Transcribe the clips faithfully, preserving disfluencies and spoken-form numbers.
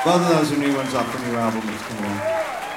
Both of those are new ones off the new album that's coming out.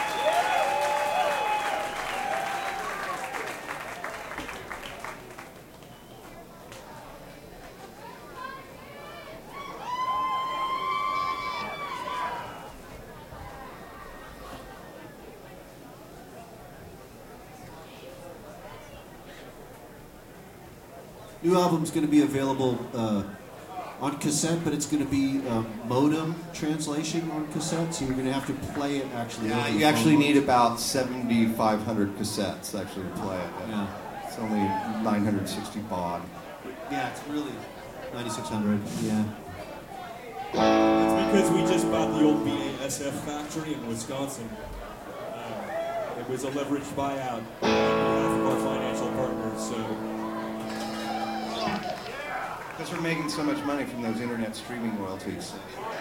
New album's going to be available uh, on cassette, but it's going to be um, modem translation on cassette, so you're going to have to play it actually. Yeah, over you the actually phone. need about seventy-five hundred cassettes actually to play it. Yeah. It's only nine hundred sixty baud. Yeah, it's really ninety-six hundred. Yeah. It's because we just bought the old B A S F factory in Wisconsin. Uh, it was a leveraged buyout on behalf of our financial partners, so... Because we're making so much money from those internet streaming royalties.